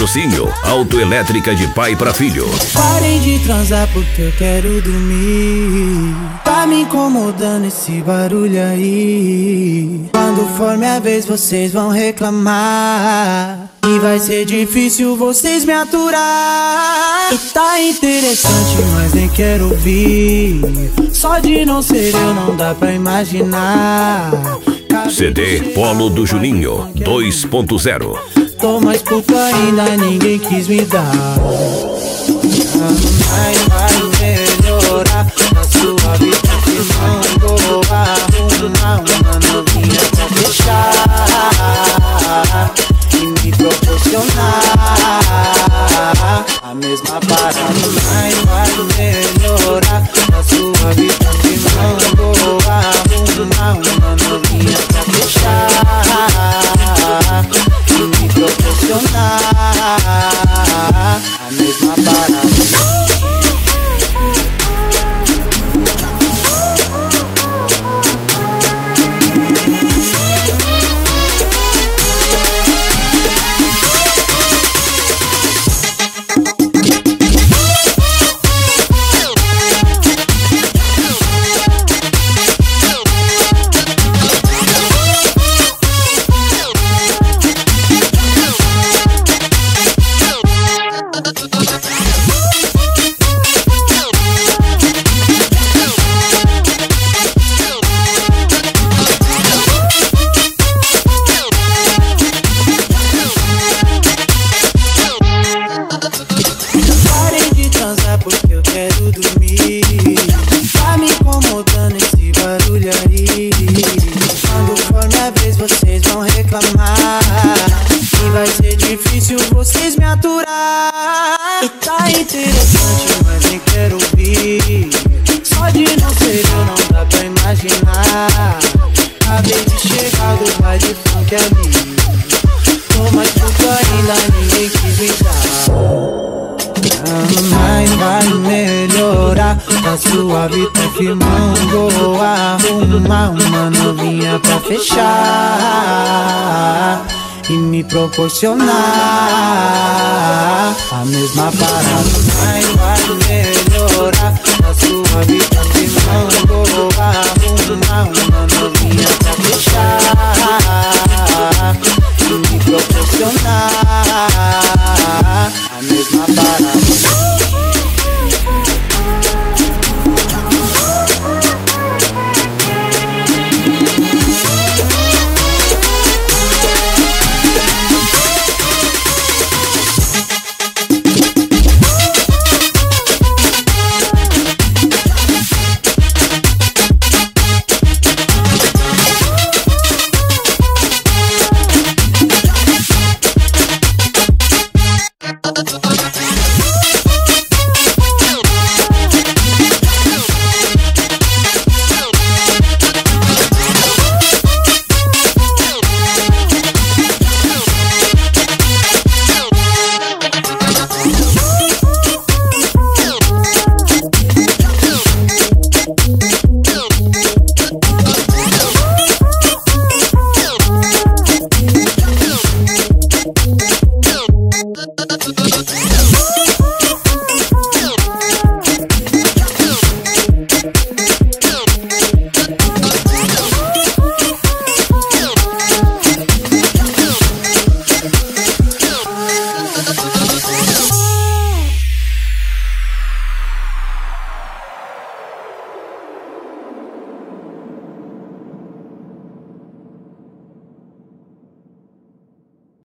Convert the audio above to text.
Patrocínio Autoelétrica de pai pra filho. Parem de transar porque eu quero dormir. Tá me incomodando esse barulho aí. Quando for minha vez vocês vão reclamar e vai ser difícil vocês me aturar. E tá interessante, mas nem quero ouvir. Só de não ser eu não dá pra imaginar. CD Polo do Juninho 2.0. Tô mais puto ainda, ninguém quis me dar. Vai melhorar a sua vida que não vou arrumar uma novinha pra fechar e me proporcionar a mesma parada. Vai melhorar a sua vida que não vou arrumar uma novinha pra fechar e me proporcionar a mesma parada. Porque eu quero dormir. Tá me incomodando esse barulho aí. Quando for minha vez vocês vão reclamar e vai ser difícil vocês me aturar. E tá interessante, mas nem quero ouvir. Só de não ser eu não dá pra imaginar. Acabei de chegar do baile funk ali. Tô mais puto ainda, ninguém quis me dar. Mas vai melhorar a sua vida que não vou arrumar uma novinha pra fechar e me proporcionar a mesma parada. Mas vai melhorar a sua vida que não vou arrumar uma novinha pra fechar e me proporcionar a mesma parada.